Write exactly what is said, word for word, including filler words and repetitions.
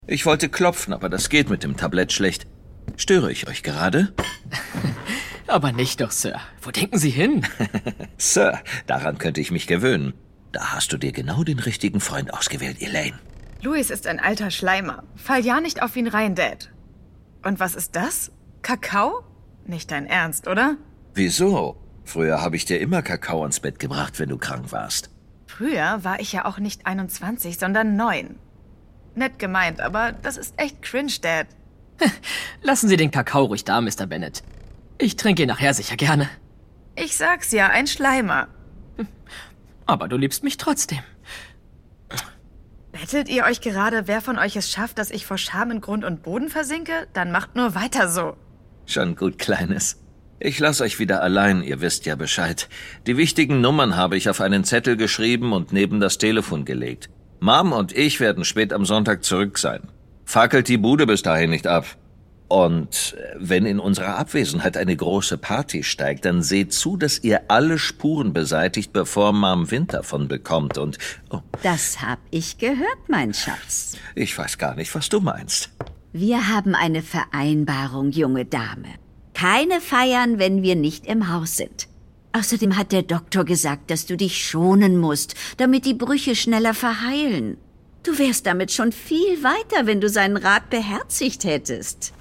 Ich wollte klopfen, aber das geht mit dem Tablett schlecht. Störe ich euch gerade? Aber nicht doch, Sir. Wo denken Sie hin? Sir, daran könnte ich mich gewöhnen. Da hast du dir genau den richtigen Freund ausgewählt, Elaine. Louis ist ein alter Schleimer. Fall ja nicht auf ihn rein, Dad. Und was ist das? Kakao? Nicht dein Ernst, oder? Wieso? Früher habe ich dir immer Kakao ins Bett gebracht, wenn du krank warst. Früher war ich ja auch nicht einundzwanzig, sondern neun. Nett gemeint, aber das ist echt cringe, Dad. Lassen Sie den Kakao ruhig da, Mister Bennett. Ich trinke ihn nachher sicher gerne. Ich sag's ja, ein Schleimer. Aber du liebst mich trotzdem. Bettelt ihr euch gerade, wer von euch es schafft, dass ich vor Scham in Grund und Boden versinke? Dann macht nur weiter so. Schon gut, Kleines. Ich lasse euch wieder allein, ihr wisst ja Bescheid. Die wichtigen Nummern habe ich auf einen Zettel geschrieben und neben das Telefon gelegt. Mom und ich werden spät am Sonntag zurück sein. Fackelt die Bude bis dahin nicht ab. Und wenn in unserer Abwesenheit eine große Party steigt, dann seht zu, dass ihr alle Spuren beseitigt, bevor Mom Wind davon bekommt und... Oh, das hab ich gehört, mein Schatz. Ich weiß gar nicht, was du meinst. Wir haben eine Vereinbarung, junge Dame. Keine Feiern, wenn wir nicht im Haus sind. Außerdem hat der Doktor gesagt, dass du dich schonen musst, damit die Brüche schneller verheilen. Du wärst damit schon viel weiter, wenn du seinen Rat beherzigt hättest.